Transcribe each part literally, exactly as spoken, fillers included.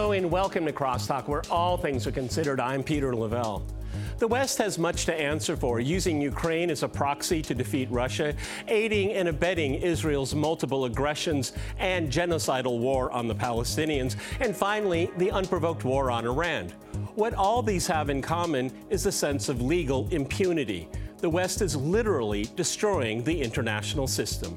Hello and welcome to Crosstalk, where all things are considered. I'm Peter Lavelle. The West has much to answer for, using Ukraine as a proxy to defeat Russia, aiding and abetting Israel's multiple aggressions and genocidal war on the Palestinians, and finally, the unprovoked war on Iran. What all these have in common is a sense of legal impunity. The West is literally destroying the international system.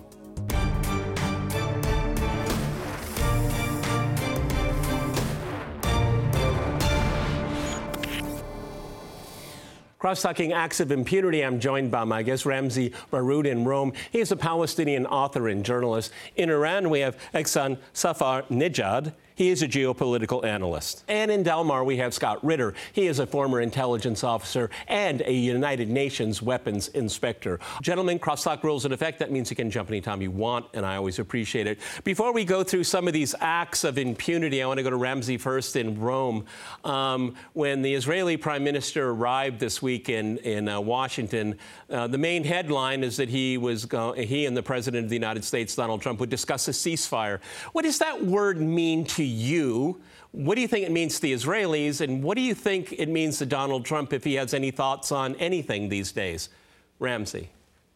Cross-talking acts of impunity, I'm joined by my guest, Ramzy Baroud in Rome. He is a Palestinian author and journalist. In Iran, we have Ehsan Safarnejad. He is a geopolitical analyst. And in Delmar, we have Scott Ritter. He is a former intelligence officer and a United Nations weapons inspector. Gentlemen, crosstalk rules in effect. That means you can jump anytime you want, and I always appreciate it. Before we go through some of these acts of impunity, I want to go to Ramzy first in Rome. Um, when the Israeli prime minister arrived this week in, in uh, Washington, uh, the main headline is that he, was go- he and the president of the United States, Donald Trump, would discuss a ceasefire. What does that word mean to you? What do you think it means to the Israelis? And what do you think it means to Donald Trump if he has any thoughts on anything these days? Ramzy.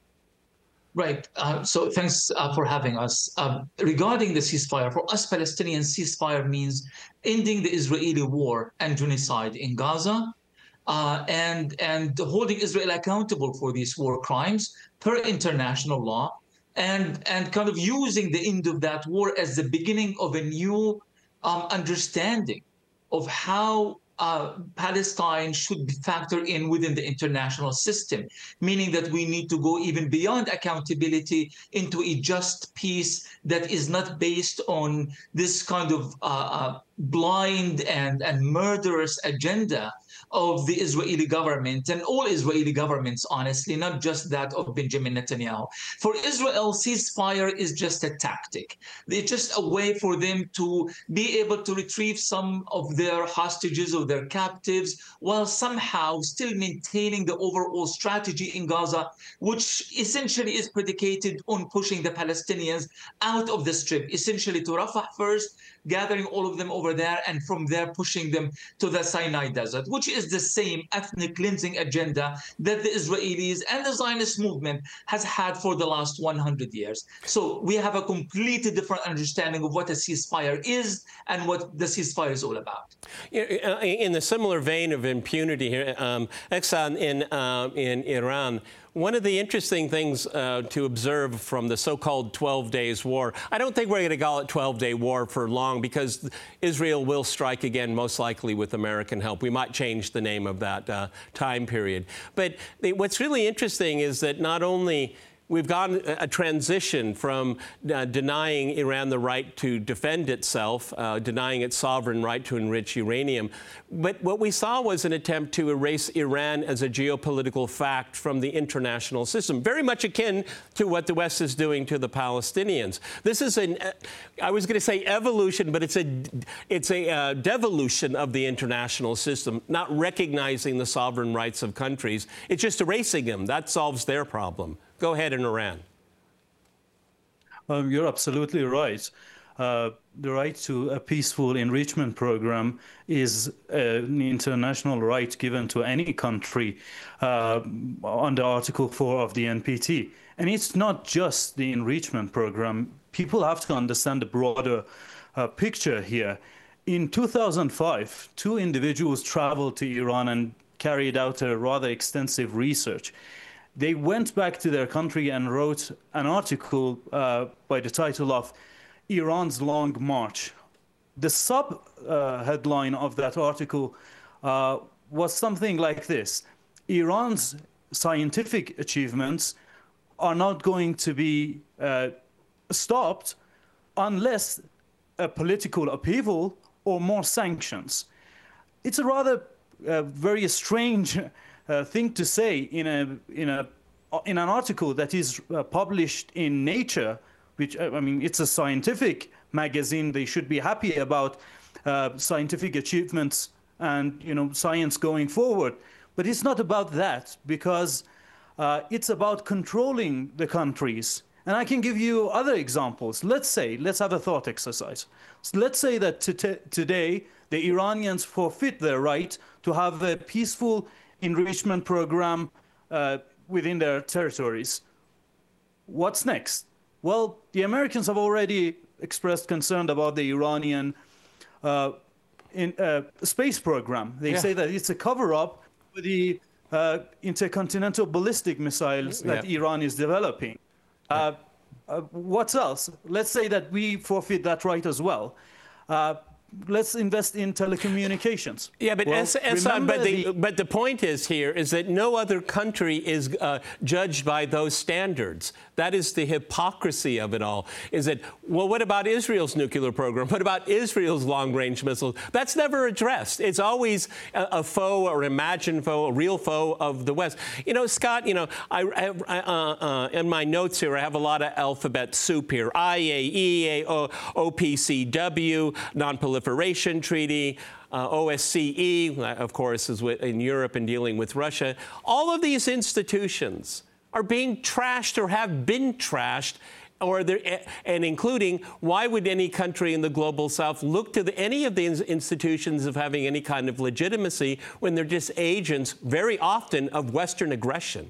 Right. Uh, so thanks uh, for having us. Uh, regarding the ceasefire, for us Palestinians, ceasefire means ending the Israeli war and genocide in Gaza uh, and, and holding Israel accountable for these war crimes per international law, and, and kind of using the end of that war as the beginning of a new Um, understanding of how uh, Palestine should be factored in within the international system, meaning that we need to go even beyond accountability into a just peace that is not based on this kind of uh, uh, blind and, and murderous agenda of the Israeli government and all Israeli governments, honestly, not just that of Benjamin Netanyahu. For Israel, ceasefire is just a tactic. It's just a way for them to be able to retrieve some of their hostages or their captives while somehow still maintaining the overall strategy in Gaza, which essentially is predicated on pushing the Palestinians out of the strip, essentially to Rafah first, gathering all of them over there, and from there pushing them to the Sinai Desert, which is the same ethnic cleansing agenda that the Israelis and the Zionist movement has had for the last one hundred years. So we have a completely different understanding of what a ceasefire is and what the ceasefire is all about. In the similar vein of impunity here, um, Ehsan, in, uh, in Iran, one of the interesting things uh, to observe from the so-called twelve days war, I don't think we're going to call it twelve-day war for long, because Israel will strike again, most likely with American help. We might change the name of that uh, time period. But the, what's really interesting is that not only we've gone a transition from uh, denying Iran the right to defend itself, uh, denying its sovereign right to enrich uranium, but what we saw was an attempt to erase Iran as a geopolitical fact from the international system, very much akin to what the West is doing to the Palestinians. This is an, I was going to say evolution, but it's a, it's a uh, devolution of the international system, not recognizing the sovereign rights of countries. It's just erasing them. That solves their problem. Go ahead in Iran. Um, you're absolutely right. Uh, the right to a peaceful enrichment program is uh, an international right given to any country uh, under Article four of the N P T. And it's not just the enrichment program. People have to understand the broader uh, picture here. In two thousand five, two individuals traveled to Iran and carried out a rather extensive research. They went back to their country and wrote an article uh, by the title of Iran's Long March. The sub-headline uh, of that article uh, was something like this: Iran's scientific achievements are not going to be uh, stopped unless a political upheaval or more sanctions. It's a rather uh, very strange Uh, thing to say in a in a in an article that is uh, published in Nature, which I mean, it's a scientific magazine. They should be happy about uh, scientific achievements and you know science going forward. But it's not about that, because uh, it's about controlling the countries. And I can give you other examples. Let's say, let's have a thought exercise. So let's say that to today the Iranians forfeit their right to have a peaceful enrichment program uh, within their territories. What's next? Well, the Americans have already expressed concern about the Iranian uh, in, uh, space program. They yeah. say that it's a cover-up for the uh, intercontinental ballistic missiles that yeah. Iran is developing. Uh, uh, what else? Let's say that we forfeit that right as well. Uh, Let's invest in telecommunications. Yeah, but well, Ehsan, but the, the but the point is here is that no other country is uh, judged by those standards. That is the hypocrisy of it all. Is that, well, what about Israel's nuclear program? What about Israel's long-range missiles? That's never addressed. It's always a, a foe or imagined foe, a real foe of the West. You know, Scott, you know, I, I uh, uh, in my notes here, I have a lot of alphabet soup here. I A E A, O P C W, Non-Proliferation Treaty, uh, O S C E, of course, is in Europe and dealing with Russia. All of these institutions are being trashed or have been trashed, or and including, why would any country in the global south look to the, any of these institutions of having any kind of legitimacy when they're just agents, very often, of Western aggression?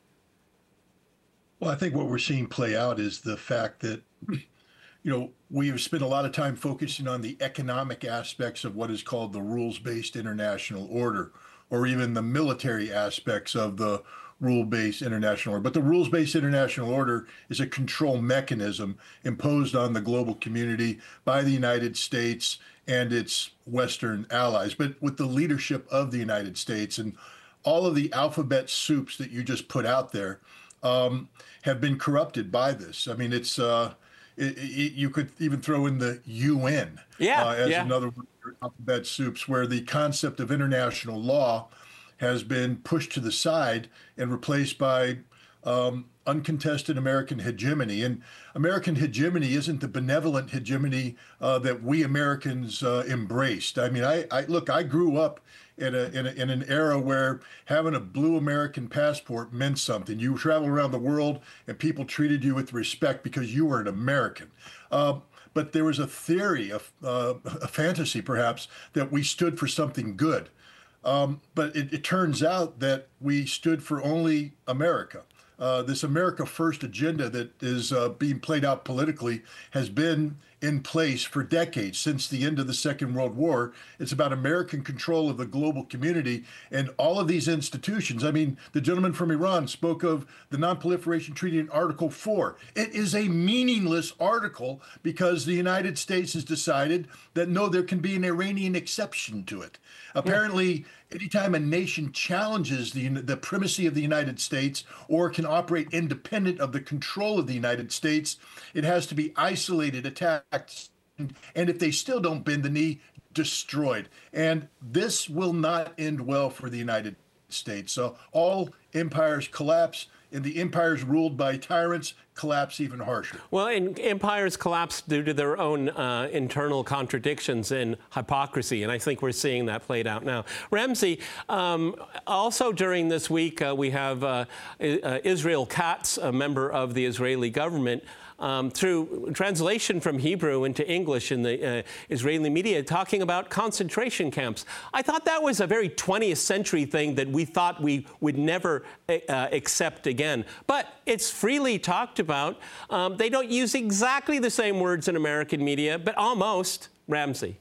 Well, I think what we're seeing play out is the fact that, you know, we have spent a lot of time focusing on the economic aspects of what is called the rules-based international order, or even the military aspects of the rule-based international order. But the rules-based international order is a control mechanism imposed on the global community by the United States and its Western allies, but with the leadership of the United States. And all of the alphabet soups that you just put out there um, have been corrupted by this. I mean, it's uh, it, it, you could even throw in the U N yeah, uh, as yeah. another alphabet soups, where the concept of international law has been pushed to the side and replaced by um, uncontested American hegemony. And American hegemony isn't the benevolent hegemony uh, that we Americans uh, embraced. I mean, I, I look, I grew up in a, in a in an era where having a blue American passport meant something. You travel around the world and people treated you with respect because you were an American. Uh, but there was a theory, of, uh, a fantasy perhaps, that we stood for something good. Um, but it, it turns out that we stood for only America. Uh, this America First agenda that is uh, being played out politically has been in place for decades, since the end of the Second World War. It's about American control of the global community and all of these institutions. I mean, the gentleman from Iran spoke of the Non-Proliferation Treaty in Article four. It is a meaningless article because the United States has decided that, no, there can be an Iranian exception to it. Apparently, anytime a nation challenges the, the primacy of the United States or can operate independent of the control of the United States, it has to be isolated, attacked, and if they still don't bend the knee, destroyed. And this will not end well for the United States. So all empires collapse, and the empires ruled by tyrants collapse even harsher. Well, and empires collapse due to their own uh, internal contradictions and hypocrisy, and I think we're seeing that played out now. Ramzy, um, also during this week, uh, we have uh, uh, Israel Katz, a member of the Israeli government, Um, through translation from Hebrew into English in the uh, Israeli media, talking about concentration camps. I thought that was a very twentieth century thing that we thought we would never uh, accept again. But it's freely talked about. Um, they don't use exactly the same words in American media, but almost. Ramzy.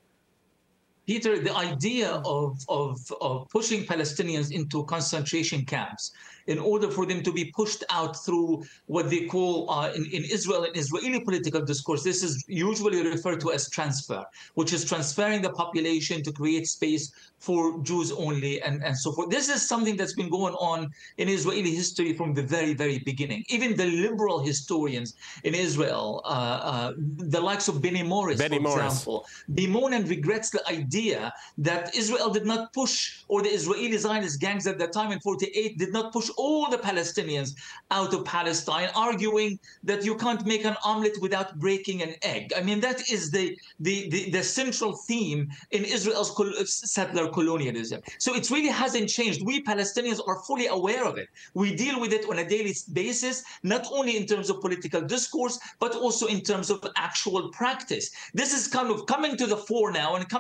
Peter, the idea of, of, of pushing Palestinians into concentration camps in order for them to be pushed out through what they call uh, in, in Israel, in Israeli political discourse, this is usually referred to as transfer, which is transferring the population to create space for Jews only and, and so forth. This is something that's been going on in Israeli history from the very, very beginning. Even the liberal historians in Israel, uh, uh, the likes of Benny Morris, Benny for Morris. example, bemoan and regrets the idea that Israel did not push, or the Israeli Zionist gangs at that time in forty-eight did not push all the Palestinians out of Palestine, arguing that you can't make an omelet without breaking an egg. I mean, that is the the the, the central theme in Israel's col- settler colonialism. So it really hasn't changed. We Palestinians are fully aware of it. We deal with it on a daily basis, not only in terms of political discourse, but also in terms of actual practice. This is kind of coming to the fore now and coming to the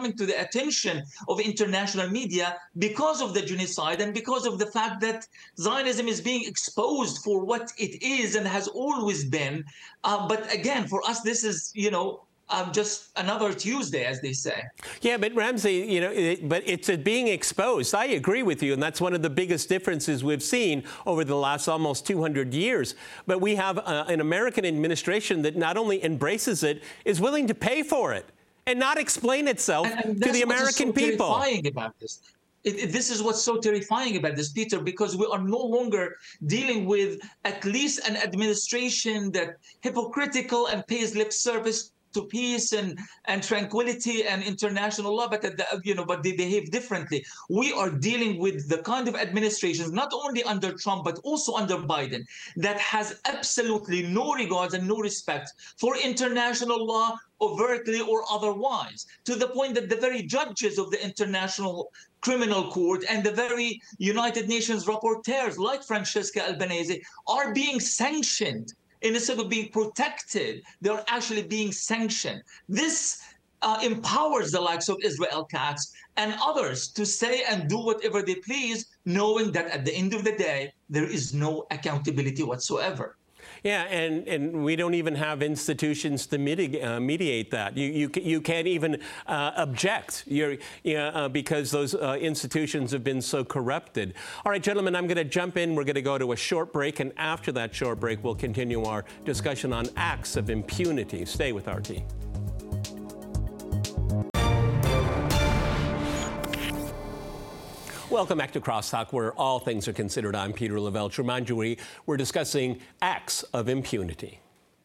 attention of international media because of the genocide and because of the fact that Zionism is being exposed for what it is and has always been. Uh, but again, for us, this is, you know, Um, just another Tuesday, as they say. Yeah, but Ramsey, you know, it, but it's uh, being exposed. I agree with you, and that's one of the biggest differences we've seen over the last almost two hundred years. But we have uh, an American administration that not only embraces it, is willing to pay for it and not explain itself and, and to the American what is so people. Terrifying about this. It, it, this is what's so terrifying about this, Peter, because we are no longer dealing with at least an administration that hypocritical and pays lip service to peace and, and tranquility and international law, but at the, you know, but they behave differently. We are dealing with the kind of administrations, not only under Trump but also under Biden, that has absolutely no regards and no respect for international law, overtly or otherwise, to the point that the very judges of the International Criminal Court and the very United Nations rapporteurs, like Francesca Albanese, are being sanctioned. Instead of being protected, they're actually being sanctioned. This uh, empowers the likes of Israel Katz and others to say and do whatever they please, knowing that at the end of the day, there is no accountability whatsoever. Yeah, and, and we don't even have institutions to mitigate, uh, mediate that. You, you, you can't even uh, object You're, you know, uh, because those uh, institutions have been so corrupted. All right, gentlemen, I'm going to jump in. We're going to go to a short break, and after that short break, we'll continue our discussion on acts of impunity. Stay with R T. Welcome back to Crosstalk, where all things are considered. I'm Peter Lavelle. To remind you, we, we're discussing acts of impunity.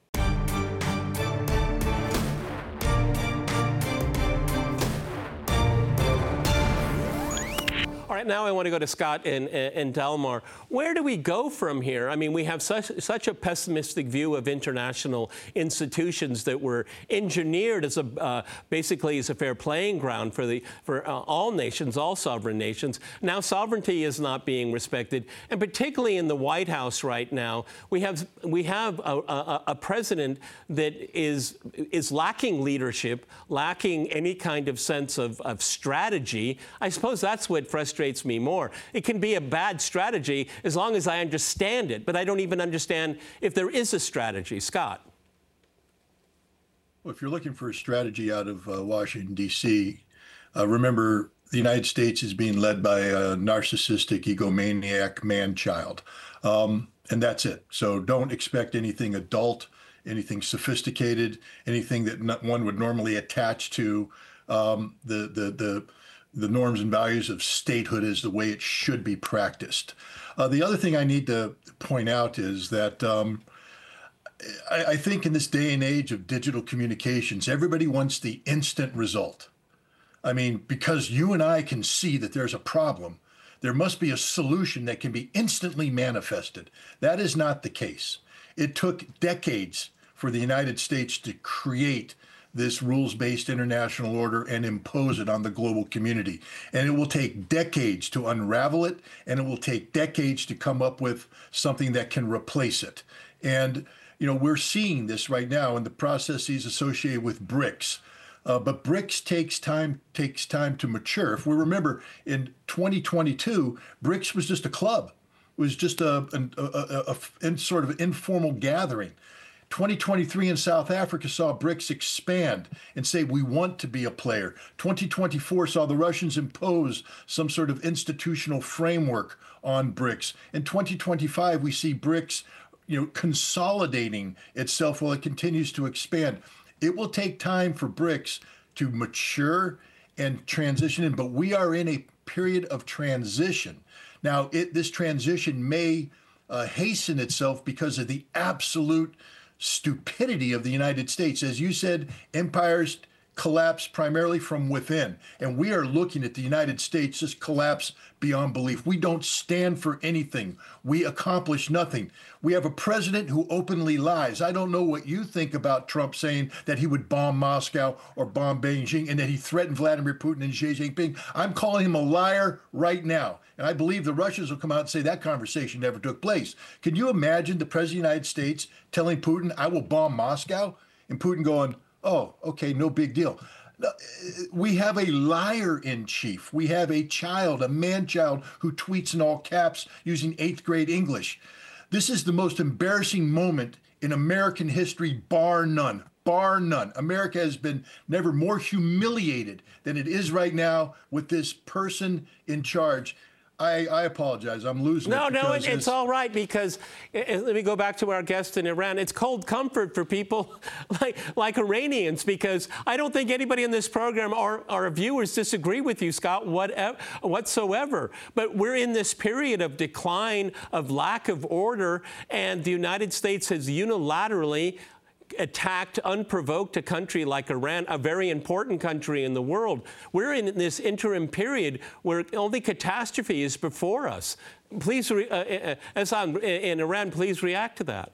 All right, now I want to go to Scott and, and Delmar. Where do we go from here? I mean, we have such, such a pessimistic view of international institutions that were engineered as a uh, basically as a fair playing ground for the for uh, all nations, all sovereign nations. Now sovereignty is not being respected, and particularly in the White House right now, we have we have a, a, a president that is is lacking leadership, lacking any kind of sense of, of strategy. I suppose that's what frustrates me more. It can be a bad strategy as long as I understand it, but I don't even understand if there is a strategy. Scott. Well, if you're looking for a strategy out of uh, Washington, D C, uh, remember the United States is being led by a narcissistic, egomaniac man-child. Um, and that's it. So don't expect anything adult, anything sophisticated, anything that not one would normally attach to um, the, the, the, the norms and values of statehood as the way it should be practiced. Uh, the other thing I need to point out is that um, I, I think in this day and age of digital communications, everybody wants the instant result. I mean, because you and I can see that there's a problem, there must be a solution that can be instantly manifested. That is not the case. It took decades for the United States to create this rules-based international order and impose it on the global community. And it will take decades to unravel it, and it will take decades to come up with something that can replace it. And, you know, we're seeing this right now in the processes associated with BRICS. Uh, but BRICS takes time takes time to mature. If we remember, in twenty twenty-two, BRICS was just a club. It was just a, a, a, a, a sort of informal gathering. twenty twenty-three in South Africa saw BRICS expand and say, we want to be a player. twenty twenty-four saw the Russians impose some sort of institutional framework on BRICS. In twenty twenty-five, we see BRICS, you know, consolidating itself while it continues to expand. It will take time for BRICS to mature and transition in, but we are in a period of transition. Now, it, this transition may uh, hasten itself because of the absolute stupidity of the United States. As you said, empires collapse primarily from within, and we are looking at the United States just collapse beyond belief. We don't stand for anything. We accomplish nothing. We have a president who openly lies. I don't know what you think about Trump saying that he would bomb Moscow or bomb Beijing and that he threatened Vladimir Putin and Xi Jinping. I'm calling him a liar right now. And I believe the Russians will come out and say that conversation never took place. Can you imagine the president of the United States telling Putin, I will bomb Moscow? And Putin going, oh, okay, no big deal. We have a liar in chief. We have a child, a man-child, who tweets in all caps using eighth grade English. This is the most embarrassing moment in American history, bar none. Bar none. America has been never more humiliated than it is right now with this person in charge. I, I apologize. I'm losing no, it. No, no, it, it's all right because, uh, let me go back to our guest in Iran. It's cold comfort for people like, like Iranians because I don't think anybody in this program or our viewers disagree with you, Scott, whatever, whatsoever. But we're in this period of decline, of lack of order, and the United States has unilaterally attacked unprovoked a country like Iran, a very important country in the world. We're in this interim period where only catastrophe is before us. Please, uh, uh, Ehsan, in Iran, please react to that.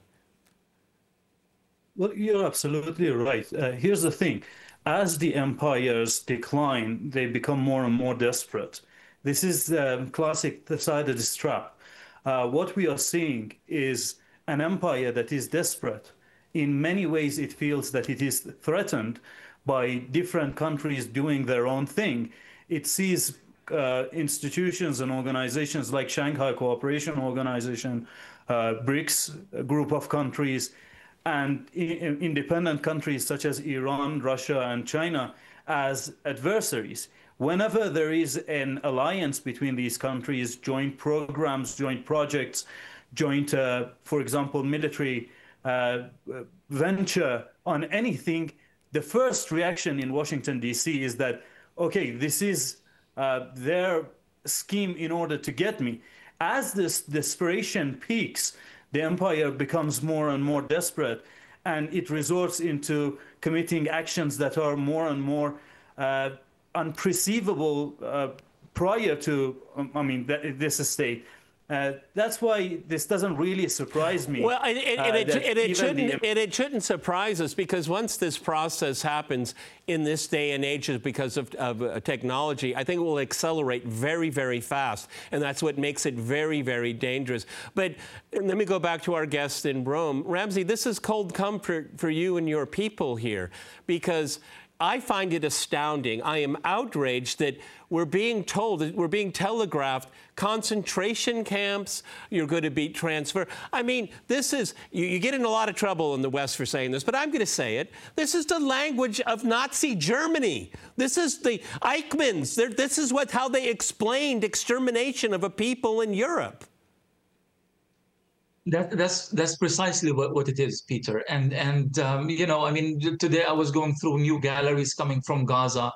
Well, you're absolutely right. Uh, here's the thing. As the empires decline, they become more and more desperate. This is the classic Thucydides trap. Uh, what we are seeing is an empire that is desperate. In many ways, it feels that it is threatened by different countries doing their own thing. It sees uh, institutions and organizations like Shanghai Cooperation Organization, uh, BRICS, a group of countries, and in independent countries such as Iran, Russia, and China as adversaries. Whenever there is an alliance between these countries, joint programs, joint projects, joint, uh, for example, military Uh, venture on anything, the first reaction in Washington, D C is that, okay, this is uh, their scheme in order to get me. As this desperation peaks, the empire becomes more and more desperate, and it resorts into committing actions that are more and more uh, unperceivable uh, prior to, um, I mean, th this state. Uh, that's why this doesn't really surprise me. Well, and, and, and, uh, it, and, it shouldn't, the... and it shouldn't surprise us because once this process happens in this day and age because of, of uh, technology, I think it will accelerate very, very fast. And that's what makes it very, very dangerous. But let me go back to our guest in Rome. Ramzy, this is cold comfort for you and your people here because I find it astounding. I am outraged that we're being told, that we're being telegraphed concentration camps, you're going to be transferred. I mean, this is, you, you get in a lot of trouble in the West for saying this, but I'm going to say it. This is the language of Nazi Germany. This is the Eichmanns. They're, this is what, how they explained extermination of a people in Europe. That, that's that's precisely what, what it is, Peter. And and um, you know, I mean, today I was going through new galleries coming from Gaza,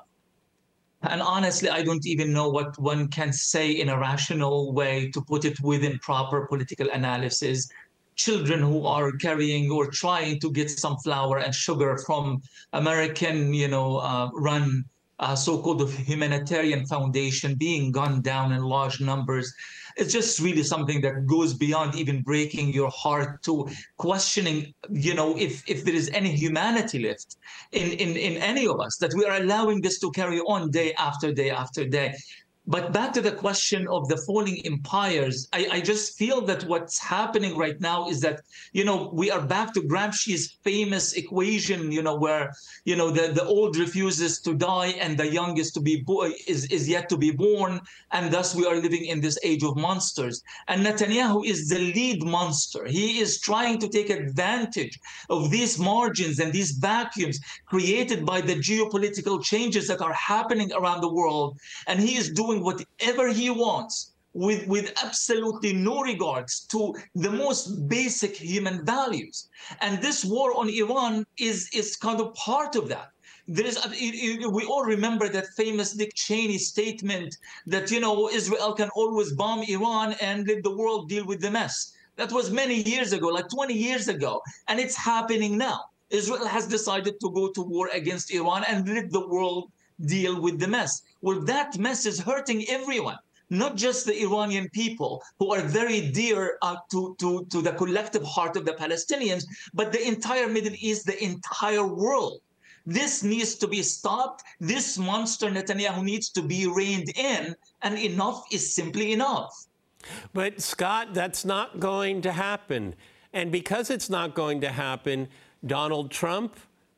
and honestly, I don't even know what one can say in a rational way to put it within proper political analysis. Children who are carrying or trying to get some flour and sugar from American, you know, uh, run uh, so-called humanitarian foundation being gunned down in large numbers. It's just really something that goes beyond even breaking your heart to questioning, you know, if, if there is any humanity left in, in, in any of us, that we are allowing this to carry on day after day after day. But back to the question of the falling empires, I, I just feel that what's happening right now is that, you know, we are back to Gramsci's famous equation, you know, where, you know, the, the old refuses to die and the young is to be bo- is, is yet to be born. And thus we are living in this age of monsters. And Netanyahu is the lead monster. He is trying to take advantage of these margins and these vacuums created by the geopolitical changes that are happening around the world. And he is doing whatever he wants with, with absolutely no regards to the most basic human values. And this war on Iran is, is kind of part of that. There is, we all remember that famous Dick Cheney statement that, you know, Israel can always bomb Iran and let the world deal with the mess. That was many years ago, like twenty years ago, and it's happening now. Israel has decided to go to war against Iran and let the world deal with the mess. Well, that mess is hurting everyone, not just the Iranian people, who are very dear uh, to, to, to the collective heart of the Palestinians, but the entire Middle East, the entire world. This needs to be stopped. This monster Netanyahu needs to be reined in, and enough is simply enough. But, Scott, that's not going to happen. And because it's not going to happen, Donald Trump,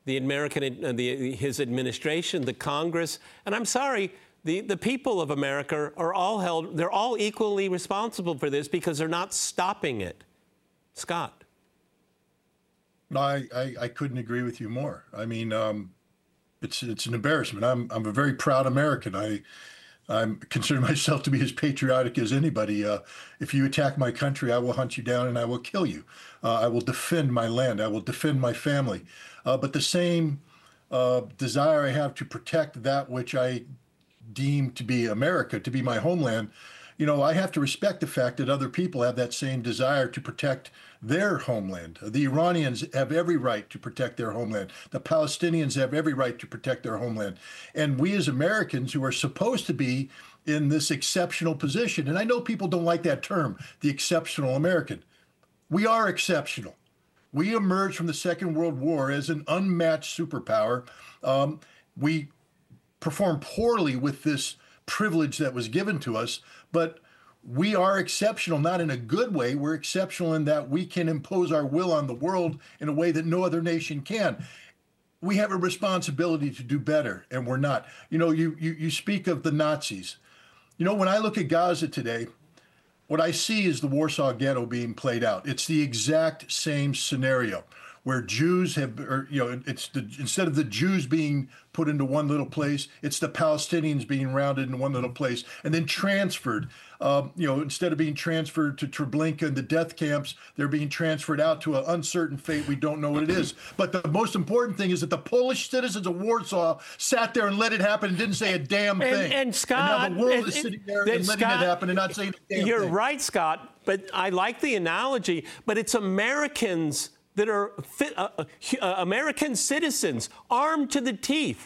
the American, uh, the, his administration, the Congress, and I'm sorry, the, the people of America are all held, they're all equally responsible for this because they're not stopping it. Scott. No, I, I, I couldn't agree with you more. I mean, um, it's it's an embarrassment. I'm I'm a very proud American. I I consider myself to be as patriotic as anybody. Uh, if you attack my country, I will hunt you down and I will kill you. Uh, I will defend my land. I will defend my family. Uh, but the same uh, desire I have to protect that which I deem to be America, to be my homeland, you know, I have to respect the fact that other people have that same desire to protect their homeland. The Iranians have every right to protect their homeland. The Palestinians have every right to protect their homeland. And we as Americans who are supposed to be in this exceptional position, and I know people don't like that term, the exceptional American. We are exceptional. We emerged from the Second World War as an unmatched superpower. Um, we performed poorly with this privilege that was given to us, but we are exceptional, not in a good way. We're exceptional in that we can impose our will on the world in a way that no other nation can. We have a responsibility to do better, and we're not. You know, you you, you speak of the Nazis. You know, when I look at Gaza today, what I see is the Warsaw Ghetto being played out. It's the exact same scenario where Jews have, or, you know, it's the, instead of the Jews being put into one little place, it's the Palestinians being rounded in one little place and then transferred. Um, you know, instead of being transferred to Treblinka and the death camps, they're being transferred out to an uncertain fate. We don't know what it is. But the most important thing is that the Polish citizens of Warsaw sat there and let it happen and didn't say a damn thing. And, and Scott, and now the world and, is sitting there and, and letting Scott, it happen and not saying a damn you're thing. You're right, Scott, but I like the analogy, but it's Americans that are uh, uh, American citizens armed to the teeth,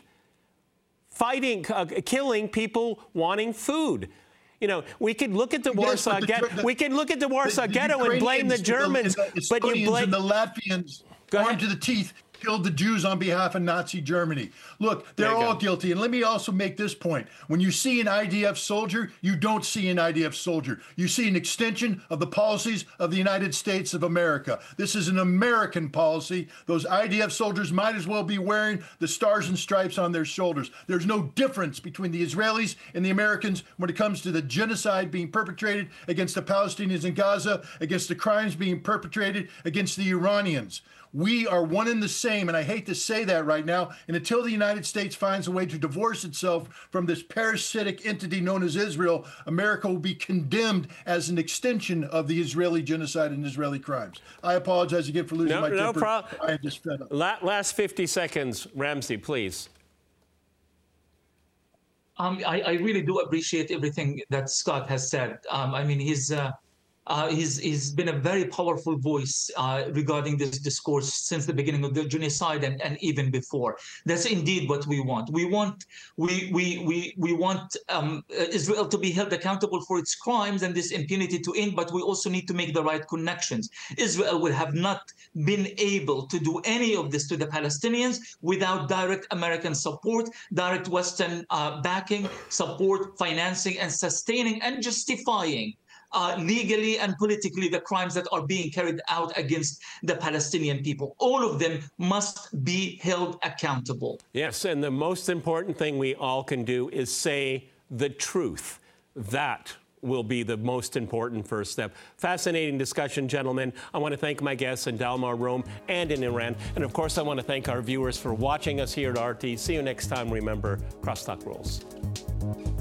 fighting, uh, killing people wanting food. You know, we could look at the yes, Warsaw the, Ghetto. The, we can look at the Warsaw the, the Ghetto and blame the Germans, the, the but you blame and the Latvians armed to the teeth killed the Jews on behalf of Nazi Germany. Look, they're all go. guilty. And let me also make this point. When you see an I D F soldier, you don't see an I D F soldier. You see an extension of the policies of the United States of America. This is an American policy. Those I D F soldiers might as well be wearing the stars and stripes on their shoulders. There's no difference between the Israelis and the Americans when it comes to the genocide being perpetrated against the Palestinians in Gaza, against the crimes being perpetrated against the Iranians. We are one and the same, and I hate to say that right now. And until the United States finds a way to divorce itself from this parasitic entity known as Israel, America will be condemned as an extension of the Israeli genocide and Israeli crimes. I apologize again for losing no, my no temper. problem. I am just fed up. La- last fifty seconds, Ramsey, please. Um, I, I really do appreciate everything that Scott has said. Um, I mean, he's... Uh, Uh, he's, he's been a very powerful voice uh, regarding this discourse since the beginning of the genocide and, and even before. That's indeed what we want. We want we we we we want um, Israel to be held accountable for its crimes and this impunity to end. But we also need to make the right connections. Israel would have not been able to do any of this to the Palestinians without direct American support, direct Western uh, backing, support, financing, and sustaining and justifying Uh, legally and politically the crimes that are being carried out against the Palestinian people. All of them must be held accountable. Yes, and the most important thing we all can do is say the truth. That will be the most important first step. Fascinating discussion, gentlemen. I want to thank my guests in Dalmar, Rome, and in Iran. And of course, I want to thank our viewers for watching us here at R T. See you next time. Remember, crosstalk rules.